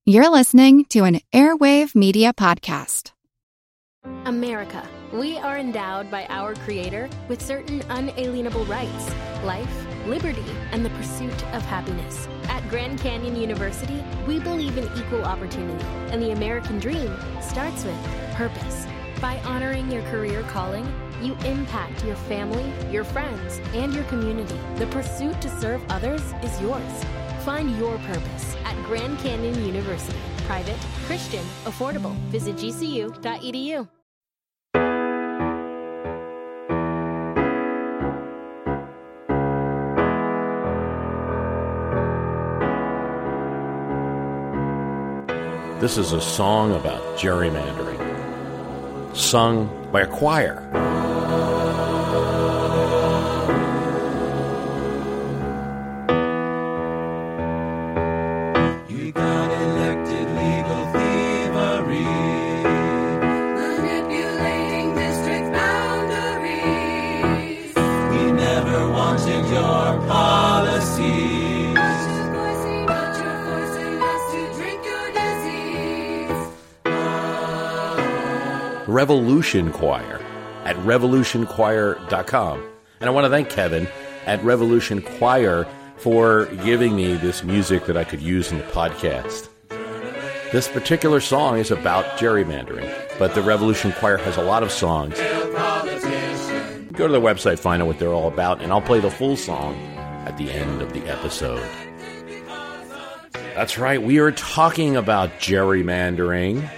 You're listening to an Airwave Media Podcast. America. We are endowed by our Creator with certain unalienable rights: life, liberty, and the pursuit of happiness. At Grand Canyon University, we believe in equal opportunity, and the American dream starts with purpose. By honoring your career calling, you impact your family, your friends, and your community. The pursuit to serve others is yours. Find your purpose at Grand Canyon University. Private, Christian, affordable. Visit gcu.edu. This is a song about gerrymandering, sung by a choir. You got elected legal thievery, manipulating district boundaries. We never wanted your policies. Revolution Choir at revolutionchoir.com. And I want to thank Kevin at Revolution Choir for giving me this music that I could use in the podcast. This particular song is about gerrymandering, but the Revolution Choir has a lot of songs. Go to their website, find out what they're all about, and I'll play the full song at the end of the episode. That's right, we are talking about gerrymandering.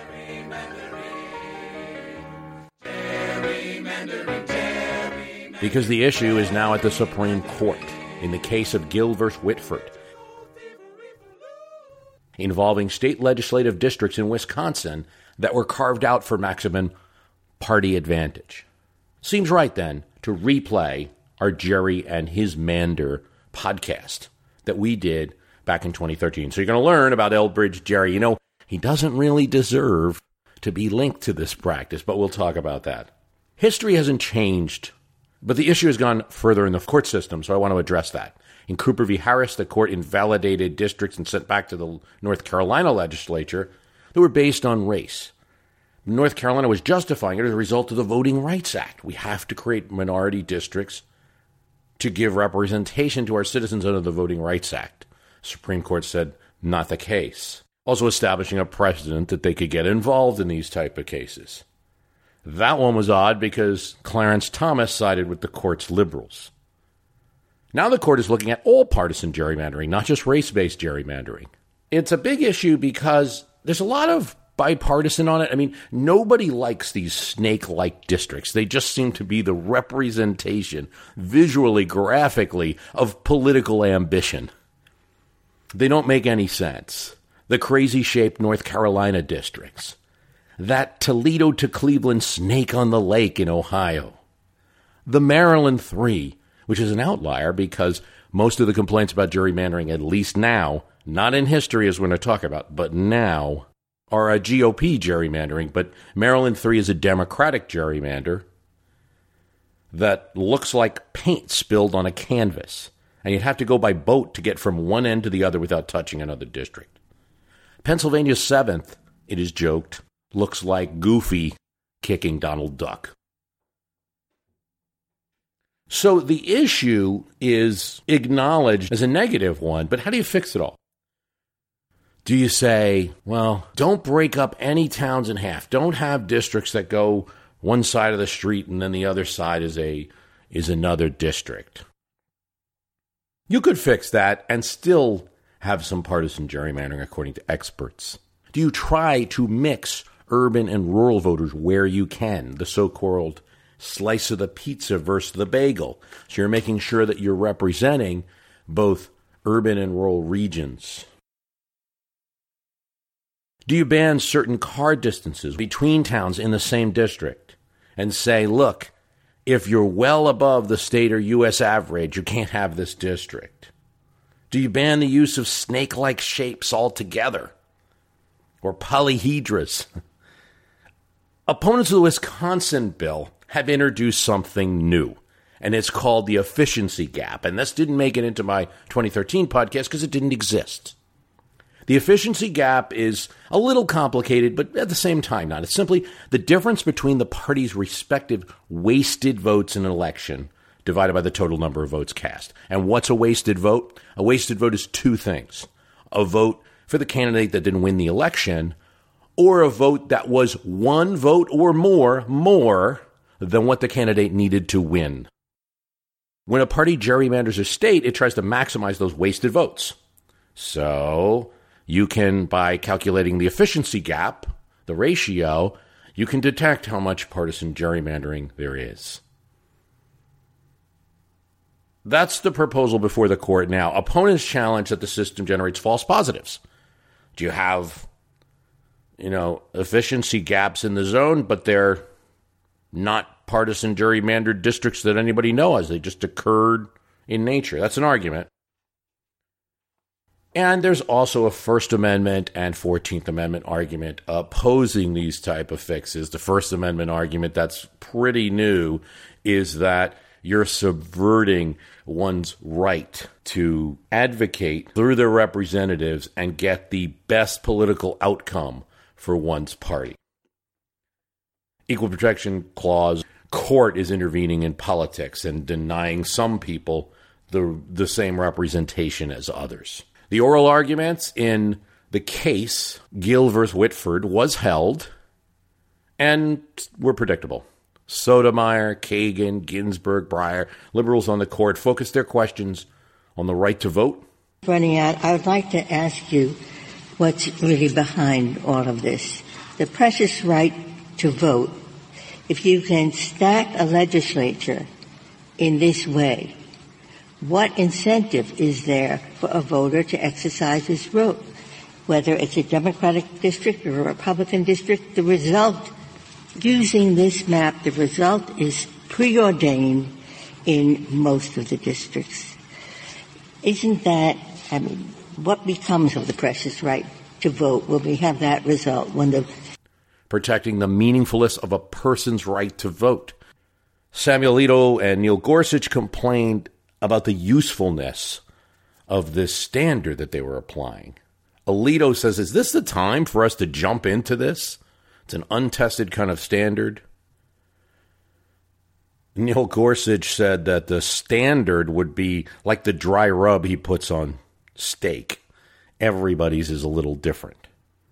Because the issue is now at the Supreme Court in the case of Gill v. Whitford, involving state legislative districts in Wisconsin that were carved out for maximum party advantage. Seems right, then, to replay our Jerry and His Mander podcast that we did back in 2013. So you're going to learn about Elbridge Gerry. You know, he doesn't really deserve to be linked to this practice, but we'll talk about that. History hasn't changed, but the issue has gone further in the court system, so I want to address that. In Cooper v. Harris, the court invalidated districts and sent back to the North Carolina legislature that were based on race. North Carolina was justifying it as a result of the Voting Rights Act. We have to create minority districts to give representation to our citizens under the Voting Rights Act. The Supreme Court said, not the case. Also establishing a precedent that they could get involved in these type of cases. That one was odd because Clarence Thomas sided with the court's liberals. Now the court is looking at all partisan gerrymandering, not just race-based gerrymandering. It's a big issue because there's a lot of bipartisan on it. I mean, nobody likes these snake-like districts. They just seem to be the representation, visually, graphically, of political ambition. They don't make any sense. The crazy-shaped North Carolina districts. That Toledo to Cleveland snake on the lake in Ohio. The Maryland 3, which is an outlier because most of the complaints about gerrymandering, at least now, not in history as we're going to talk about, but now, are a GOP gerrymandering. But Maryland 3 is a Democratic gerrymander that looks like paint spilled on a canvas. And you'd have to go by boat to get from one end to the other without touching another district. Pennsylvania's 7th, it is joked, looks like Goofy kicking Donald Duck. So the issue is acknowledged as a negative one, but how do you fix it all? Do you say, well, don't break up any towns in half. Don't have districts that go one side of the street and then the other side is another district. You could fix that and still have some partisan gerrymandering according to experts. Do you try to mix urban and rural voters where you can, the so-called slice of the pizza versus the bagel? So you're making sure that you're representing both urban and rural regions. Do you ban certain car distances between towns in the same district and say, look, if you're well above the state or U.S. average, you can't have this district? Do you ban the use of snake-like shapes altogether? Or polyhedras? Opponents of the Wisconsin bill have introduced something new, and it's called the efficiency gap. And this didn't make it into my 2013 podcast because it didn't exist. The efficiency gap is a little complicated, but at the same time not. It's simply the difference between the parties' respective wasted votes in an election divided by the total number of votes cast. And what's a wasted vote? A wasted vote is two things. A vote for the candidate that didn't win the election, or a vote that was one vote or more than what the candidate needed to win. When a party gerrymanders a state, it tries to maximize those wasted votes. So you can, by calculating the efficiency gap, the ratio, you can detect how much partisan gerrymandering there is. That's the proposal before the court now. Opponents challenge that the system generates false positives. Do you have, efficiency gaps in the zone, but they're not partisan gerrymandered districts that anybody knows? They just occurred in nature. That's an argument. And there's also a First Amendment and 14th Amendment argument opposing these type of fixes. The First Amendment argument, that's pretty new, is that you're subverting one's right to advocate through their representatives and get the best political outcome for one's party. Equal Protection Clause, court is intervening in politics and denying some people the same representation as others. The oral arguments in the case, Gill v. Whitford, was held and were predictable. Sotomayor, Kagan, Ginsburg, Breyer, liberals on the court focused their questions on the right to vote. Running out, I would like to ask you what's really behind all of this. The precious right to vote. If you can stack a legislature in this way, what incentive is there for a voter to exercise his vote? Whether it's a Democratic district or a Republican district, the result, using this map, the result is preordained in most of the districts. Isn't that, what becomes of the precious right to vote when we have that result? Protecting the meaningfulness of a person's right to vote. Samuel Alito and Neil Gorsuch complained about the usefulness of this standard that they were applying. Alito says, is this the time for us to jump into this? It's an untested kind of standard. Neil Gorsuch said that the standard would be like the dry rub he puts on steak. Everybody's is a little different.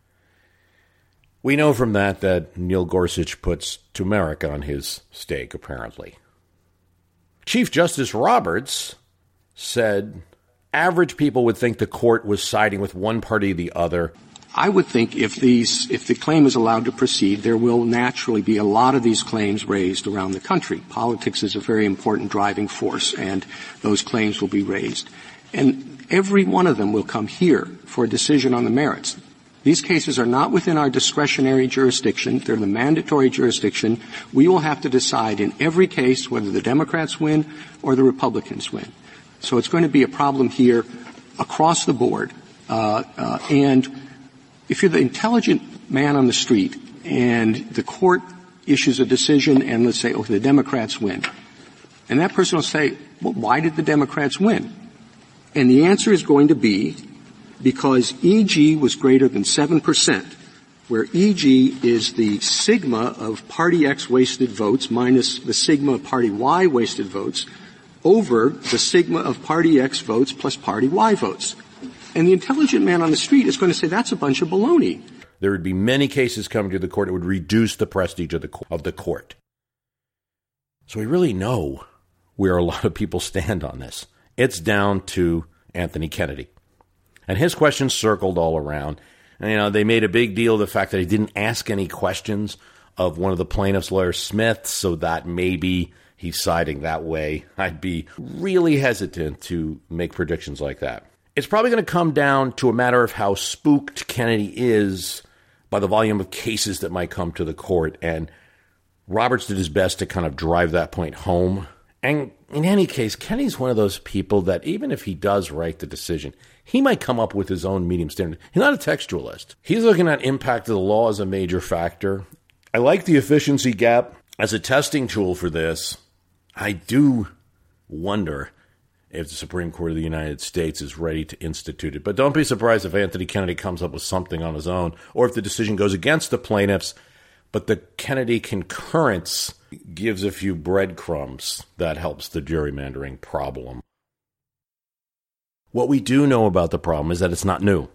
We know from that Neil Gorsuch puts turmeric on his steak, apparently. Chief Justice Roberts said average people would think the court was siding with one party or the other. I would think if the claim is allowed to proceed, there will naturally be a lot of these claims raised around the country. Politics is a very important driving force, and those claims will be raised. And every one of them will come here for a decision on the merits. These cases are not within our discretionary jurisdiction. They're the mandatory jurisdiction. We will have to decide in every case whether the Democrats win or the Republicans win. So it's going to be a problem here across the board. And if you're the intelligent man on the street and the court issues a decision and let's say, the Democrats win, and that person will say, well, why did the Democrats win? And the answer is going to be because EG was greater than 7%, where EG is the sigma of Party X wasted votes minus the sigma of Party Y wasted votes over the sigma of Party X votes plus Party Y votes. And the intelligent man on the street is going to say that's a bunch of baloney. There would be many cases coming to the court. It would reduce the prestige of the court. So we really know where a lot of people stand on this. It's down to Anthony Kennedy. And his questions circled all around. And, they made a big deal of the fact that he didn't ask any questions of one of the plaintiff's lawyers, Smith, so that maybe he's siding that way. I'd be really hesitant to make predictions like that. It's probably going to come down to a matter of how spooked Kennedy is by the volume of cases that might come to the court. And Roberts did his best to kind of drive that point home. And in any case, Kennedy's one of those people that even if he does write the decision, he might come up with his own medium standard. He's not a textualist. He's looking at impact of the law as a major factor. I like the efficiency gap as a testing tool for this. I do wonder if the Supreme Court of the United States is ready to institute it. But don't be surprised if Anthony Kennedy comes up with something on his own, or if the decision goes against the plaintiffs. But the Kennedy concurrence gives a few breadcrumbs that helps the gerrymandering problem. What we do know about the problem is that it's not new.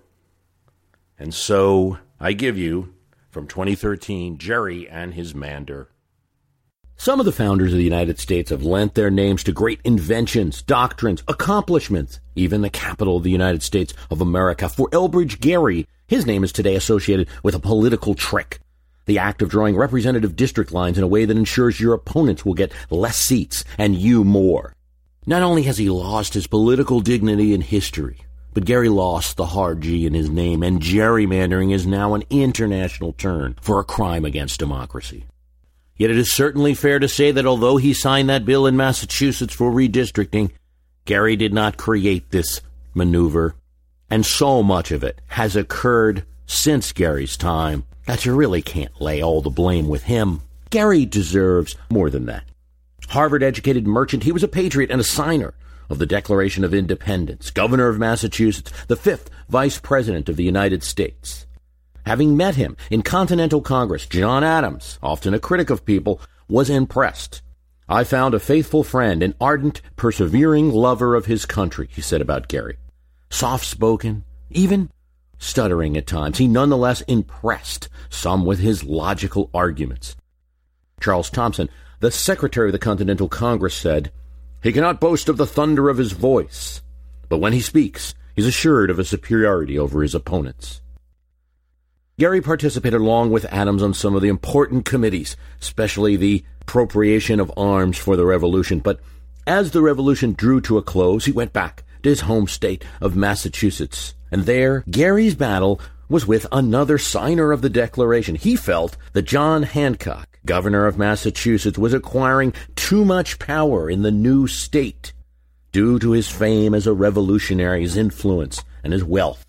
And so I give you, from 2013, Jerry and his Mander. Some of the founders of the United States have lent their names to great inventions, doctrines, accomplishments, even the capital of the United States of America. For Elbridge Gerry, his name is today associated with a political trick. The act of drawing representative district lines in a way that ensures your opponents will get less seats and you more. Not only has he lost his political dignity in history, but Gerry lost the hard G in his name, and gerrymandering is now an international term for a crime against democracy. Yet it is certainly fair to say that although he signed that bill in Massachusetts for redistricting, Gerry did not create this maneuver, and so much of it has occurred since Gerry's time that you really can't lay all the blame with him. Gerry deserves more than that. Harvard-educated merchant, he was a patriot and a signer of the Declaration of Independence, governor of Massachusetts, the 5th vice president of the United States. Having met him in Continental Congress, John Adams, often a critic of people, was impressed. I found a faithful friend, an ardent, persevering lover of his country, he said about Gerry. Soft-spoken, even stuttering at times, he nonetheless impressed some with his logical arguments. Charles Thompson, the secretary of the Continental Congress, said, "He cannot boast of the thunder of his voice, but when he speaks, he's assured of a superiority over his opponents." Gerry participated along with Adams on some of the important committees, especially the appropriation of arms for the Revolution. But as the Revolution drew to a close, he went back to his home state of Massachusetts. And there, Gerry's battle was with another signer of the Declaration. He felt that John Hancock, governor of Massachusetts, was acquiring too much power in the new state due to his fame as a revolutionary, his influence, and his wealth.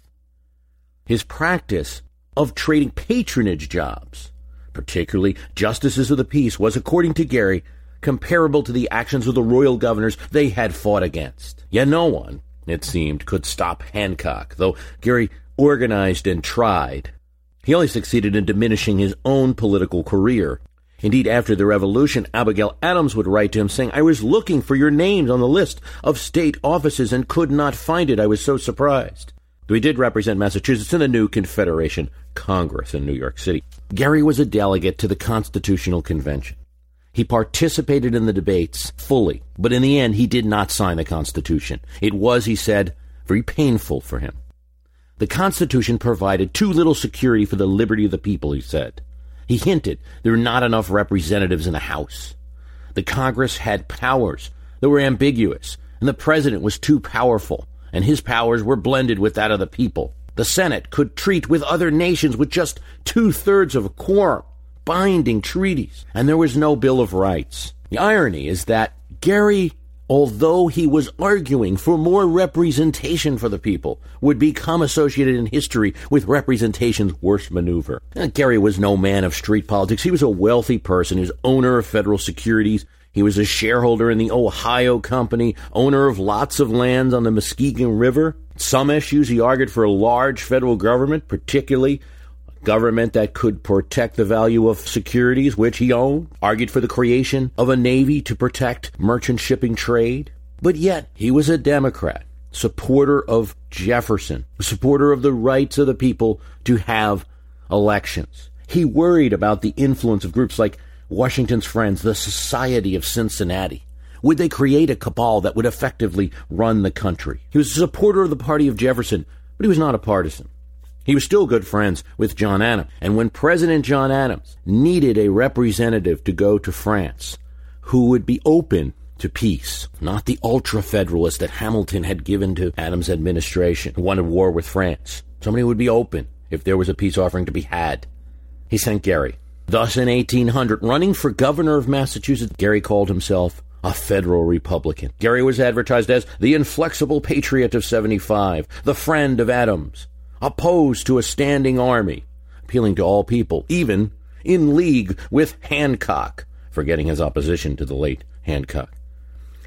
His practice of trading patronage jobs, particularly justices of the peace, was, according to Gerry, comparable to the actions of the royal governors they had fought against. Yet no one, it seemed, could stop Hancock, though Gerry organized and tried. He only succeeded in diminishing his own political career. Indeed, after the Revolution, Abigail Adams would write to him saying, "I was looking for your names on the list of state offices and could not find it. I was so surprised." Though he did represent Massachusetts in the new Confederation Congress in New York City. Gerry was a delegate to the Constitutional Convention. He participated in the debates fully, but in the end he did not sign the Constitution. It was, he said, very painful for him. The Constitution provided too little security for the liberty of the people, he said. He hinted there were not enough representatives in the House. The Congress had powers that were ambiguous, and the president was too powerful, and his powers were blended with that of the people. The Senate could treat with other nations with just 2/3 of a quorum, binding treaties, and there was no Bill of Rights. The irony is that Gerry, although he was arguing for more representation for the people, would become associated in history with representation's worst maneuver. Gerry was no man of street politics. He was a wealthy person. He was owner of federal securities. He was a shareholder in the Ohio Company, owner of lots of lands on the Muskegon River. Some issues he argued for a large federal government, particularly a government that could protect the value of securities, which he owned. Argued for the creation of a navy to protect merchant shipping trade. But yet, he was a Democrat, supporter of Jefferson, a supporter of the rights of the people to have elections. He worried about the influence of groups like Washington's Friends, the Society of Cincinnati. Would they create a cabal that would effectively run the country? He was a supporter of the party of Jefferson, but he was not a partisan. He was still good friends with John Adams, and when President John Adams needed a representative to go to France who would be open to peace, not the ultra-federalist that Hamilton had given to Adams' administration, who wanted war with France, somebody who would be open if there was a peace offering to be had, he sent Gerry. Thus, in 1800, running for governor of Massachusetts, Gerry called himself a federal Republican. Gerry was advertised as the inflexible patriot of 75, the friend of Adams, opposed to a standing army, appealing to all people, even in league with Hancock, forgetting his opposition to the late Hancock.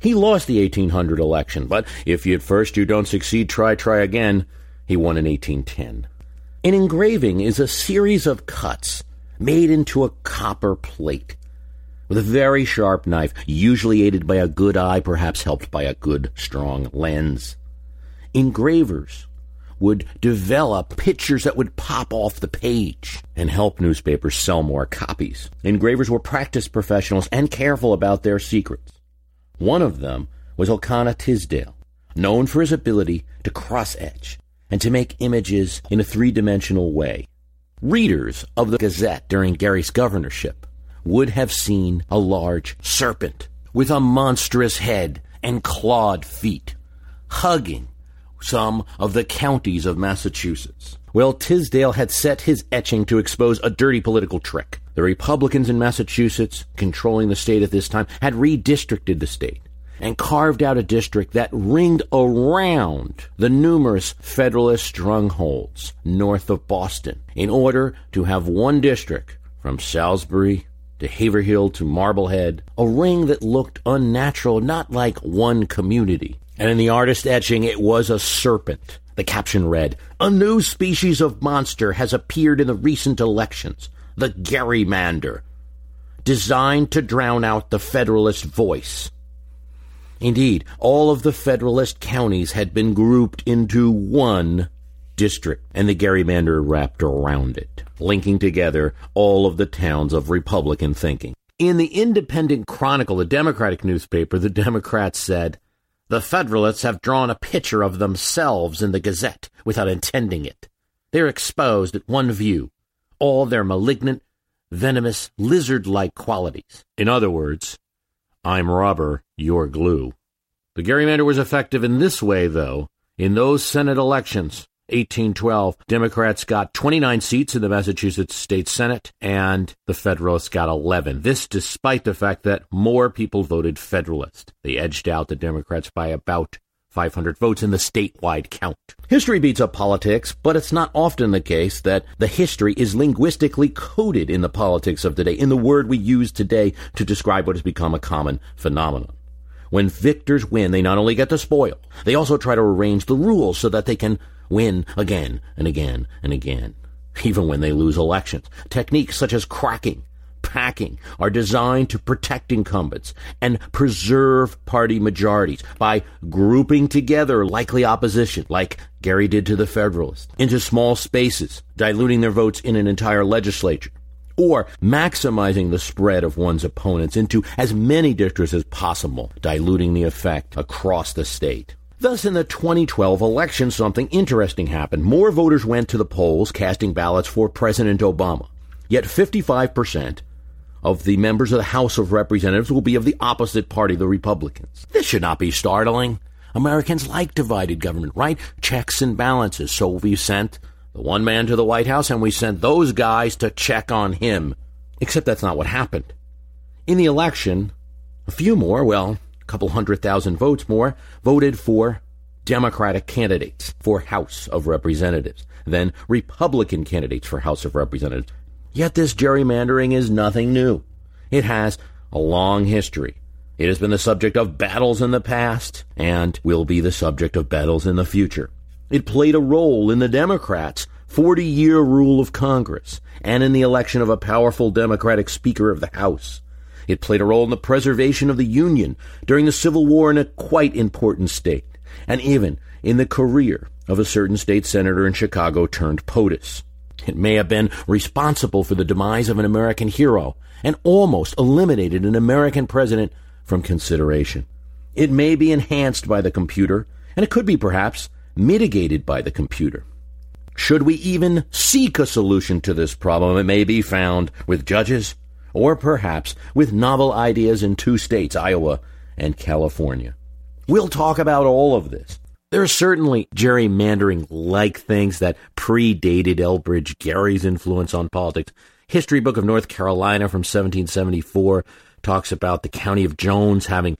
He lost the 1800 election, but if at first you don't succeed, try again. He won in 1810. An engraving is a series of cuts made into a copper plate with a very sharp knife, usually aided by a good eye, perhaps helped by a good, strong lens. Engravers would develop pictures that would pop off the page and help newspapers sell more copies. Engravers were practiced professionals and careful about their secrets. One of them was Elkanah Tisdale, known for his ability to cross-etch and to make images in a three-dimensional way. Readers of the Gazette during Gary's governorship would have seen a large serpent with a monstrous head and clawed feet, hugging some of the counties of Massachusetts. Well, Tisdale had set his etching to expose a dirty political trick. The Republicans in Massachusetts, controlling the state at this time, had redistricted the state and carved out a district that ringed around the numerous Federalist strongholds north of Boston in order to have one district from Salisbury to Haverhill to Marblehead, a ring that looked unnatural, not like one community. And in the artist etching, it was a serpent. The caption read, "A new species of monster has appeared in the recent elections, the gerrymander, designed to drown out the Federalist voice." Indeed, all of the Federalist counties had been grouped into one district, and the gerrymander wrapped around it, linking together all of the towns of Republican thinking. In the Independent Chronicle, a Democratic newspaper, the Democrats said, "The Federalists have drawn a picture of themselves in the Gazette without intending it. They're exposed at one view, all their malignant, venomous, lizard-like qualities. In other words, I'm rubber, you're glue." The gerrymander was effective in this way, though. In those Senate elections, 1812, Democrats got 29 seats in the Massachusetts State Senate, and the Federalists got 11. This despite the fact that more people voted Federalist. They edged out the Democrats by about 500 votes in the statewide count. History beats up politics, but it's not often the case that the history is linguistically coded in the politics of today, in the word we use today to describe what has become a common phenomenon. When victors win, they not only get the spoil, they also try to arrange the rules so that they can win again and again and again, even when they lose elections. Techniques such as cracking, packing are designed to protect incumbents and preserve party majorities by grouping together likely opposition, like Gary did to the Federalists, into small spaces, diluting their votes in an entire legislature, or maximizing the spread of one's opponents into as many districts as possible, diluting the effect across the state. Thus, in the 2012 election, something interesting happened. More voters went to the polls casting ballots for President Obama, yet 55% of the members of the House of Representatives will be of the opposite party, the Republicans. This should not be startling. Americans like divided government, right? Checks and balances. So we sent the one man to the White House, and we sent those guys to check on him. Except that's not what happened. In the election, a few more, well, a couple 100,000 votes more, voted for Democratic candidates for House of Representatives than Republican candidates for House of Representatives. Yet this gerrymandering is nothing new. It has a long history. It has been the subject of battles in the past and will be the subject of battles in the future. It played a role in the Democrats' 40-year rule of Congress and in the election of a powerful Democratic Speaker of the House. It played a role in the preservation of the Union during the Civil War in a quite important state, and even in the career of a certain state senator in Chicago turned POTUS. It may have been responsible for the demise of an American hero and almost eliminated an American president from consideration. It may be enhanced by the computer, and it could be perhaps mitigated by the computer. Should we even seek a solution to this problem, it may be found with judges or perhaps with novel ideas in two states, Iowa and California. We'll talk about all of this. There are certainly gerrymandering-like things that predated Elbridge Gerry's influence on politics. History Book of North Carolina from 1774 talks about the county of Jones having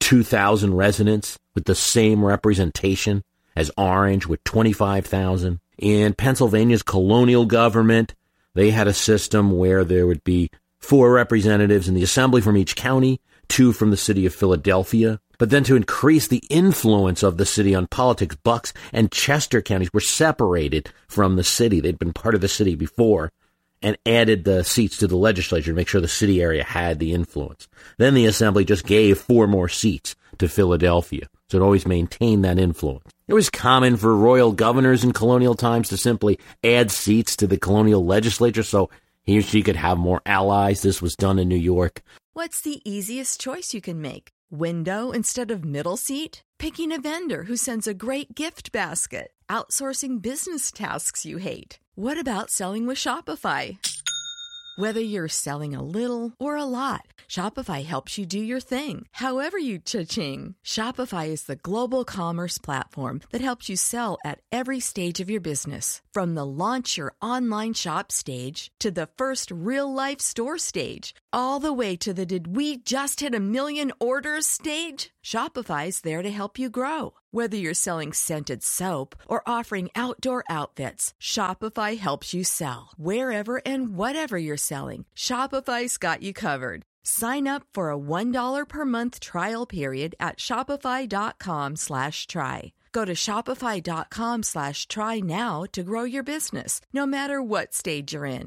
2,000 residents with the same representation as Orange with 25,000. In Pennsylvania's colonial government, they had a system where there would be 4 representatives in the assembly from each county, 2 from the city of Philadelphia. But then to increase the influence of the city on politics, Bucks and Chester counties were separated from the city. They'd been part of the city before and added the seats to the legislature to make sure the city area had the influence. Then the assembly just gave 4 more seats to Philadelphia, so it always maintained that influence. It was common for royal governors in colonial times to simply add seats to the colonial legislature so he or she could have more allies. This was done in New York. What's the easiest choice you can make? Window instead of middle seat? Picking a vendor who sends a great gift basket? Outsourcing business tasks you hate? What about selling with Shopify? Whether you're selling a little or a lot, Shopify helps you do your thing, however you cha-ching. Shopify is the global commerce platform that helps you sell at every stage of your business. From the launch your online shop stage to the first real-life store stage, all the way to the did we just hit 1 million orders stage. Shopify's there to help you grow. Whether you're selling scented soap or offering outdoor outfits, Shopify helps you sell. Wherever and whatever you're selling, Shopify's got you covered. Sign up for a $1 per month trial period at shopify.com/try. Go to shopify.com/try now to grow your business, no matter what stage you're in.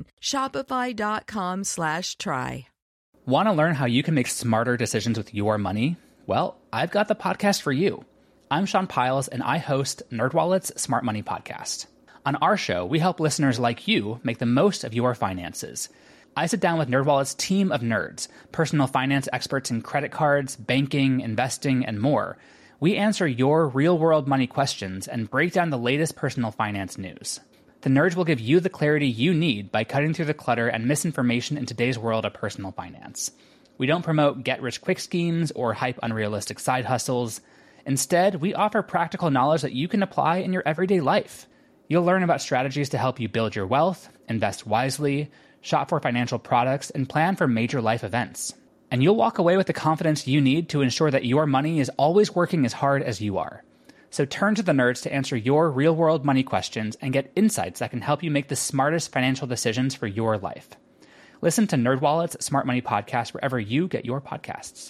Shopify.com/try. Want to learn how you can make smarter decisions with your money? Well, I've got the podcast for you. I'm Sean Piles, and I host NerdWallet's Smart Money Podcast. On our show, we help listeners like you make the most of your finances. I sit down with NerdWallet's team of nerds, personal finance experts in credit cards, banking, investing, and more. We answer your real-world money questions and break down the latest personal finance news. The nerds will give you the clarity you need by cutting through the clutter and misinformation in today's world of personal finance. We don't promote get-rich-quick schemes or hype unrealistic side hustles. Instead, we offer practical knowledge that you can apply in your everyday life. You'll learn about strategies to help you build your wealth, invest wisely, shop for financial products, and plan for major life events. And you'll walk away with the confidence you need to ensure that your money is always working as hard as you are. So turn to the nerds to answer your real-world money questions and get insights that can help you make the smartest financial decisions for your life. Listen to NerdWallet's Smart Money Podcast wherever you get your podcasts.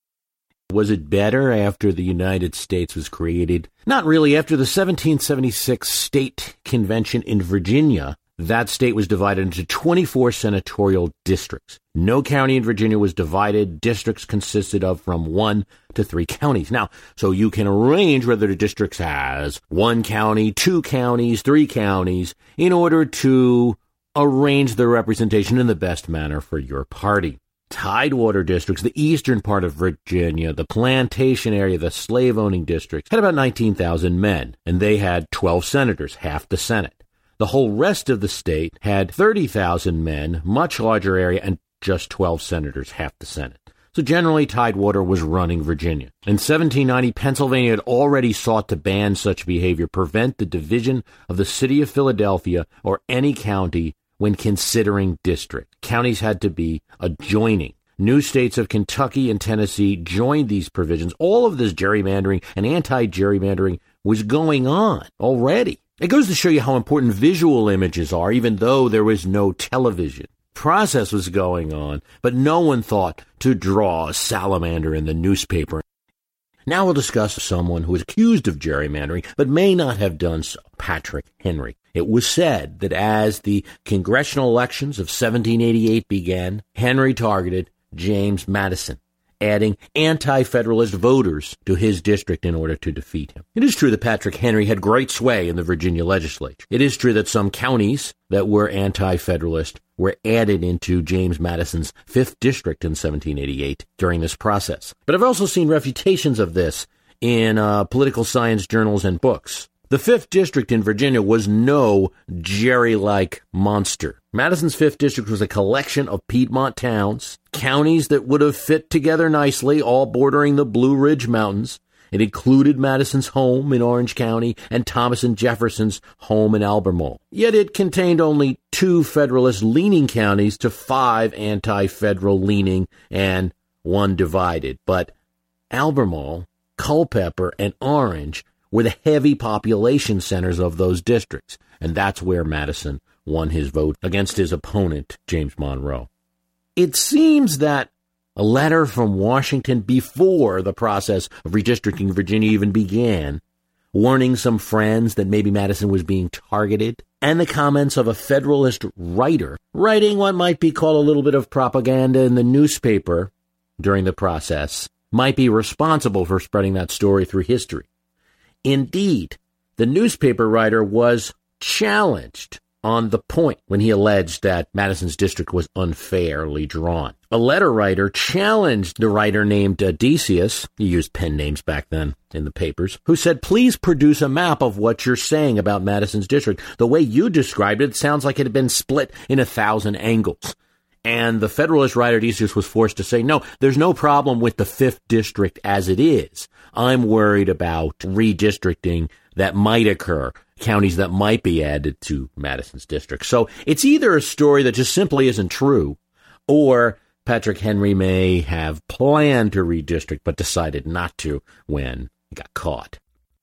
Was it better after the United States was created? Not really. After the 1776 state convention in Virginia, that state was divided into 24 senatorial districts. No county in Virginia was divided. Districts consisted of from 1 to 3 counties. Now, so you can arrange whether the district has 1 county, 2 counties, 3 counties in order to arrange the representation in the best manner for your party. Tidewater districts, the eastern part of Virginia, the plantation area, the slave-owning districts, had about 19,000 men, and they had 12 senators, half the Senate. The whole rest of the state had 30,000 men, much larger area, and just 12 senators, half the Senate. So generally, Tidewater was running Virginia. In 1790, Pennsylvania had already sought to ban such behavior, prevent the division of the city of Philadelphia or any county when considering district. Counties had to be adjoining. New states of Kentucky and Tennessee joined these provisions. All of this gerrymandering and anti-gerrymandering was going on already. It goes to show you how important visual images are, even though there was no television. Process was going on, but no one thought to draw a salamander in the newspaper. Now we'll discuss someone who is accused of gerrymandering, but may not have done so, Patrick Henry. It was said that as the congressional elections of 1788 began, Henry targeted James Madison, adding anti-Federalist voters to his district in order to defeat him. It is true that Patrick Henry had great sway in the Virginia legislature. It is true that some counties that were anti-Federalist were added into James Madison's 5th district in 1788 during this process. But I've also seen refutations of this in political science journals and books. The 5th district in Virginia was no Jerry-like monster. Madison's 5th district was a collection of Piedmont towns, counties that would have fit together nicely, all bordering the Blue Ridge Mountains. It included Madison's home in Orange County and Thomas and Jefferson's home in Albemarle. Yet it contained only 2 Federalist-leaning counties to 5 anti-Federal-leaning and 1 divided. But Albemarle, Culpeper, and Orange were the heavy population centers of those districts, and that's where Madison won his vote against his opponent, James Monroe. It seems that A letter from Washington before the process of redistricting Virginia even began, warning some friends that maybe Madison was being targeted, and the comments of a Federalist writer writing what might be called a little bit of propaganda in the newspaper during the process might be responsible for spreading that story through history. Indeed, the newspaper writer was challenged on the point when he alleged that Madison's district was unfairly drawn. A letter writer challenged the writer named Decius, he used pen names back then in the papers, who said, please produce a map of what you're saying about Madison's district. The way you described it sounds like it had been split in 1,000 angles. And the Federalist writer Decius was forced to say, no, there's no problem with the 5th district as it is. I'm worried about redistricting that might occur, counties that might be added to Madison's district. So it's either a story that just simply isn't true, or Patrick Henry may have planned to redistrict but decided not to when he got caught.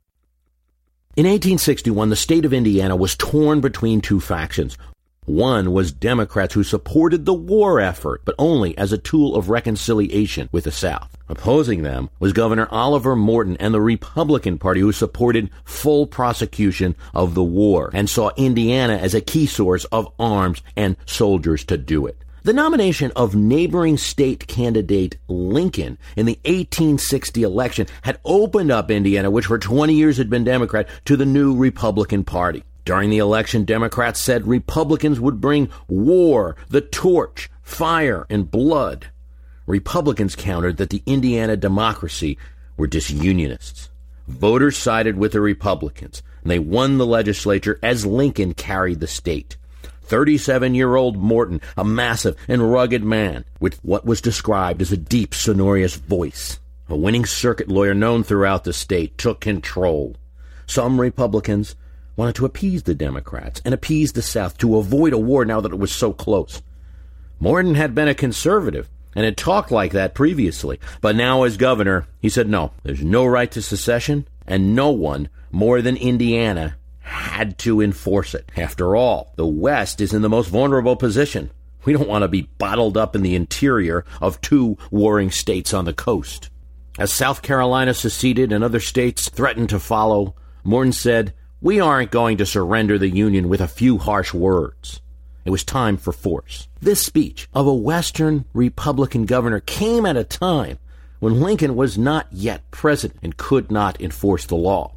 In 1861, the state of Indiana was torn between two factions. One was Democrats who supported the war effort, but only as a tool of reconciliation with the South. Opposing them was Governor Oliver Morton and the Republican Party, who supported full prosecution of the war and saw Indiana as a key source of arms and soldiers to do it. The nomination of neighboring state candidate Lincoln in the 1860 election had opened up Indiana, which for 20 years had been Democrat, to the new Republican Party. During the election, Democrats said Republicans would bring war, the torch, fire, and blood. Republicans countered that the Indiana Democracy were disunionists. Voters sided with the Republicans, and they won the legislature as Lincoln carried the state. 37-year-old Morton, a massive and rugged man with what was described as a deep, sonorous voice. A winning circuit lawyer known throughout the state took control. Some Republicans wanted to appease the Democrats and appease the South to avoid a war now that it was so close. Morton had been a conservative and had talked like that previously, but now as governor, he said no, there's no right to secession, and no one more than Indiana had to enforce it. After all, the West is in the most vulnerable position. We don't want to be bottled up in the interior of two warring states on the coast. As South Carolina seceded and other states threatened to follow, Morton said, we aren't going to surrender the Union with a few harsh words. It was time for force. This speech of a Western Republican governor came at a time when Lincoln was not yet president and could not enforce the law.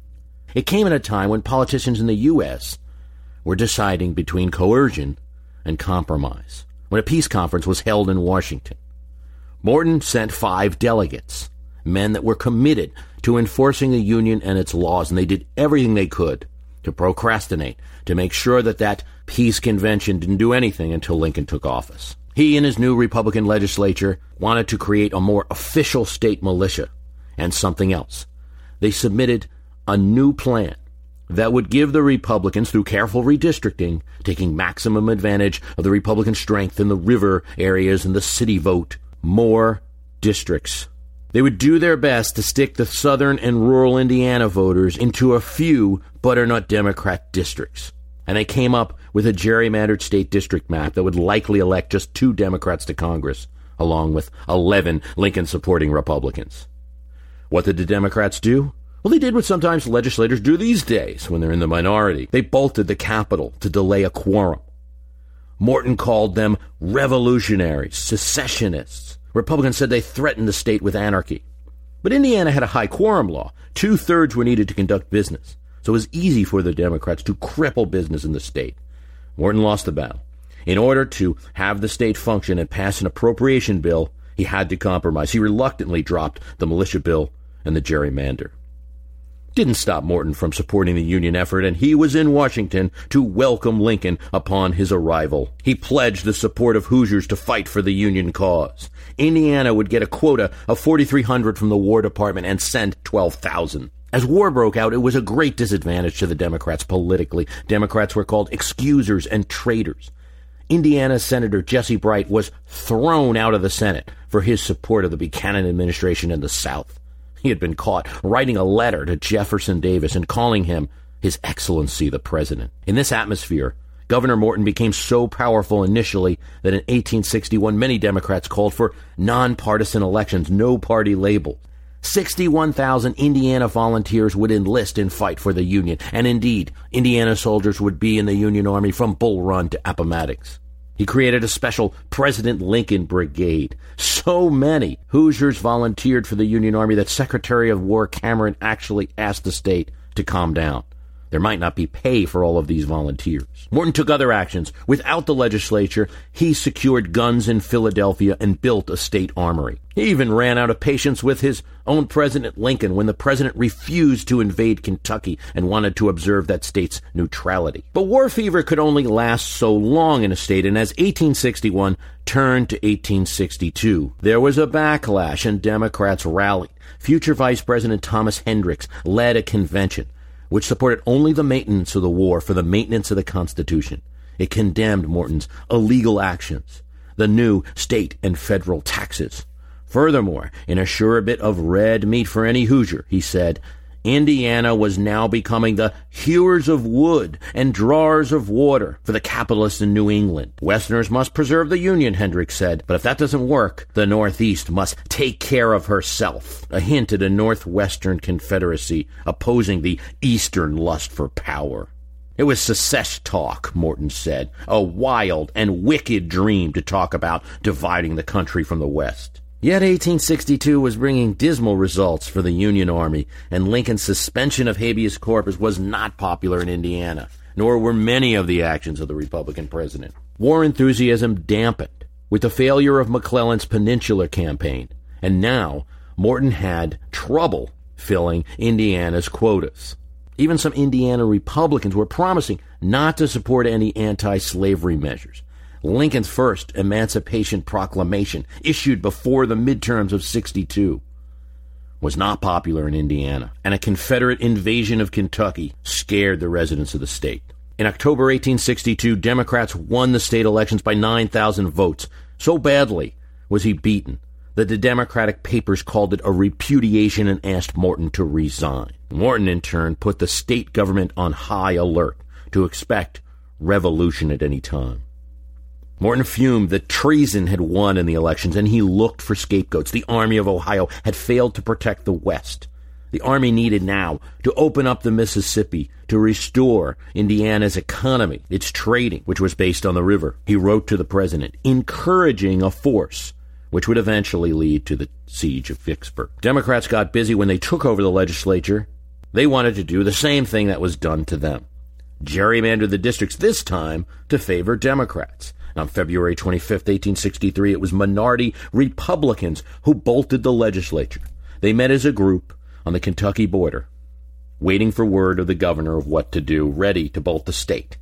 It came at a time when politicians in the U.S. were deciding between coercion and compromise, when a peace conference was held in Washington. Morton sent 5 delegates, men that were committed to enforcing the Union and its laws, and they did everything they could to procrastinate, to make sure that that peace convention didn't do anything until Lincoln took office. He and his new Republican legislature wanted to create a more official state militia and something else. They submitted a new plan that would give the Republicans, through careful redistricting, taking maximum advantage of the Republican strength in the river areas and the city vote, more districts. They would do their best to stick the southern and rural Indiana voters into a few butternut Democrat districts. And they came up with a gerrymandered state district map that would likely elect just 2 Democrats to Congress, along with 11 Lincoln-supporting Republicans. What did the Democrats do? Well, they did what sometimes legislators do these days when they're in the minority. They bolted the Capitol to delay a quorum. Morton called them revolutionaries, secessionists. Republicans said they threatened the state with anarchy. But Indiana had a high quorum law. 2/3 were needed to conduct business. So it was easy for the Democrats to cripple business in the state. Morton lost the battle. In order to have the state function and pass an appropriation bill, he had to compromise. He reluctantly dropped the militia bill and the gerrymander. Didn't stop Morton from supporting the Union effort, and he was in Washington to welcome Lincoln upon his arrival. He pledged the support of Hoosiers to fight for the Union cause. Indiana would get a quota of 4,300 from the War Department and send 12,000. As war broke out, it was a great disadvantage to the Democrats politically. Democrats were called excusers and traitors. Indiana Senator Jesse Bright was thrown out of the Senate for his support of the Buchanan administration in the South. He had been caught writing a letter to Jefferson Davis and calling him His Excellency the President. In this atmosphere, Governor Morton became so powerful initially that in 1861 many Democrats called for nonpartisan elections, no party label. 61,000 Indiana volunteers would enlist and fight for the Union, and indeed, Indiana soldiers would be in the Union Army from Bull Run to Appomattox. He created a special President Lincoln Brigade. So many Hoosiers volunteered for the Union Army that Secretary of War Cameron actually asked the state to calm down. There might not be pay for all of these volunteers. Morton took other actions. Without the legislature, he secured guns in Philadelphia and built a state armory. He even ran out of patience with his own President Lincoln when the president refused to invade Kentucky and wanted to observe that state's neutrality. But war fever could only last so long in a state, and as 1861 turned to 1862, there was a backlash and Democrats rallied. Future Vice President Thomas Hendricks led a convention which supported only the maintenance of the war for the maintenance of the Constitution. It condemned Morton's illegal actions, the new state and federal taxes. Furthermore, in a sure bit of red meat for any Hoosier, he said, Indiana was now becoming the hewers of wood and drawers of water for the capitalists in New England. Westerners must preserve the Union, Hendricks said, but if that doesn't work, the Northeast must take care of herself. A hint at a Northwestern Confederacy opposing the Eastern lust for power. It was secession talk, Morton said, a wild and wicked dream to talk about dividing the country from the West. Yet 1862 was bringing dismal results for the Union Army, and Lincoln's suspension of habeas corpus was not popular in Indiana, nor were many of the actions of the Republican president. War enthusiasm dampened with the failure of McClellan's Peninsular Campaign, and now Morton had trouble filling Indiana's quotas. Even some Indiana Republicans were promising not to support any anti-slavery measures. Lincoln's first Emancipation Proclamation, issued before the midterms of 62, was not popular in Indiana, and a Confederate invasion of Kentucky scared the residents of the state. In October 1862, Democrats won the state elections by 9,000 votes. So badly was he beaten that the Democratic papers called it a repudiation and asked Morton to resign. Morton, in turn, put the state government on high alert to expect revolution at any time. Morton fumed that treason had won in the elections, and he looked for scapegoats. The Army of Ohio had failed to protect the West. The Army needed now to open up the Mississippi, to restore Indiana's economy, its trading, which was based on the river. He wrote to the president, encouraging a force which would eventually lead to the siege of Vicksburg. Democrats got busy when they took over the legislature. They wanted to do the same thing that was done to them. Gerrymander the districts, this time to favor Democrats. On February 25, 1863, it was minority Republicans who bolted the legislature. They met as a group on the Kentucky border, waiting for word of the governor of what to do, ready to bolt the state.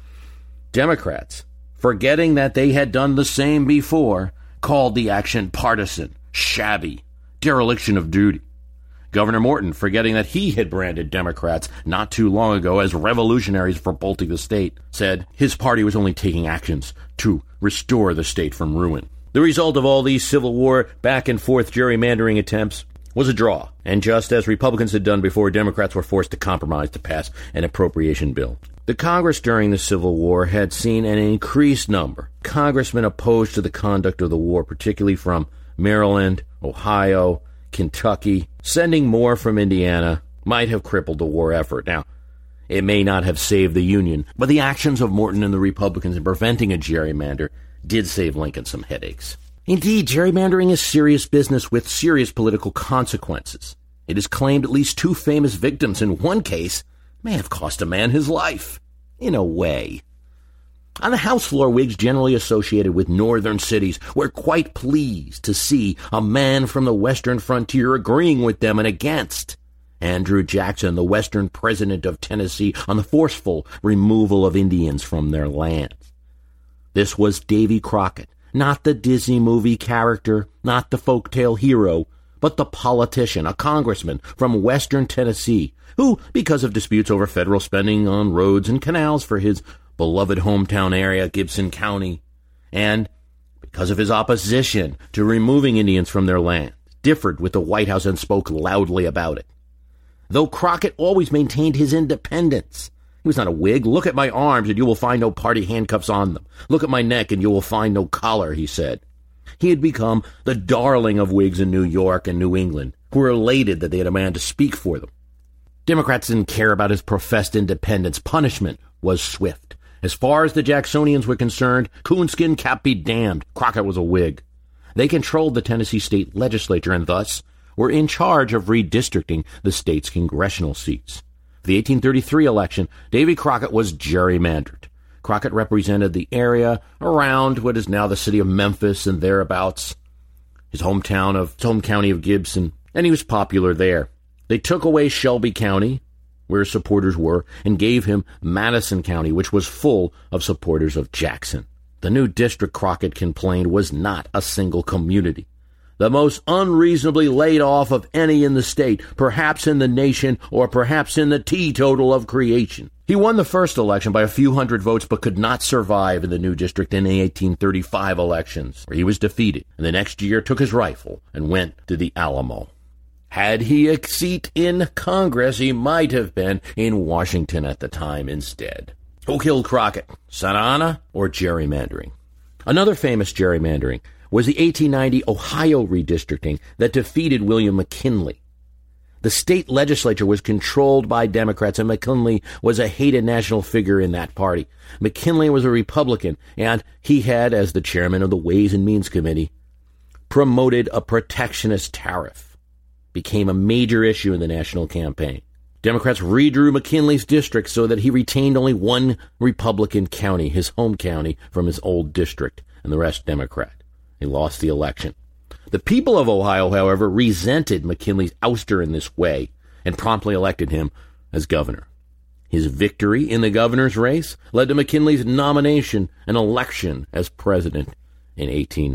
Democrats, forgetting that they had done the same before, called the action partisan, shabby, dereliction of duty. Governor Morton, forgetting that he had branded Democrats not too long ago as revolutionaries for bolting the state, said his party was only taking actions to restore the state from ruin. The result of all these Civil War back-and-forth gerrymandering attempts was a draw, and just as Republicans had done before, Democrats were forced to compromise to pass an appropriation bill. The Congress during the Civil War had seen an increased number of congressmen opposed to the conduct of the war, particularly from Maryland, Ohio, Kentucky. Sending more from Indiana might have crippled the war effort. Now, it may not have saved the Union, but the actions of Morton and the Republicans in preventing a gerrymander did save Lincoln some headaches. Indeed, gerrymandering is serious business with serious political consequences. It is claimed at least 2 famous victims in one case may have cost a man his life, in a way. On the House floor, Whigs generally associated with northern cities were quite pleased to see a man from the western frontier agreeing with them and against Andrew Jackson, the western president of Tennessee, on the forceful removal of Indians from their lands. This was Davy Crockett, not the Disney movie character, not the folktale hero, but the politician, a congressman from western Tennessee, who, because of disputes over federal spending on roads and canals for his beloved hometown area, Gibson County, and because of his opposition to removing Indians from their land, differed with the White House and spoke loudly about it. Though Crockett always maintained his independence, He was not a Whig. Look at my arms, and you will find no party handcuffs on them. Look at my neck, and you will find no collar, he said. He had become the darling of Whigs in New York and New England, who were elated that they had a man to speak for them. Democrats didn't care about his professed independence. Punishment was swift. As far as the Jacksonians were concerned, coonskin cap be damned. Crockett was a Whig. They controlled the Tennessee state legislature and thus were in charge of redistricting the state's congressional seats. For the 1833 election, Davy Crockett was gerrymandered. Crockett represented the area around what is now the city of Memphis and thereabouts, his home county of Gibson, and he was popular there. They took away Shelby County, where his supporters were, and gave him Madison County, which was full of supporters of Jackson. The new district, Crockett complained, was not a single community. The most unreasonably laid off of any in the state, perhaps in the nation, or perhaps in the teetotal of creation. He won the first election by a few hundred votes, but could not survive in the new district in the 1835 elections, where he was defeated, and the next year took his rifle and went to the Alamo. Had he a seat in Congress, he might have been in Washington at the time instead. Who killed Crockett? Santa Anna or gerrymandering? Another famous gerrymandering was the 1890 Ohio redistricting that defeated William McKinley. The state legislature was controlled by Democrats, and McKinley was a hated national figure in that party. McKinley was a Republican, and he had, as the chairman of the Ways and Means Committee, promoted a protectionist tariff. Became a major issue in the national campaign. Democrats redrew McKinley's district so that he retained only one Republican county, his home county, from his old district, and the rest Democrat. He lost the election. The people of Ohio, however, resented McKinley's ouster in this way and promptly elected him as governor. His victory in the governor's race led to McKinley's nomination and election as president in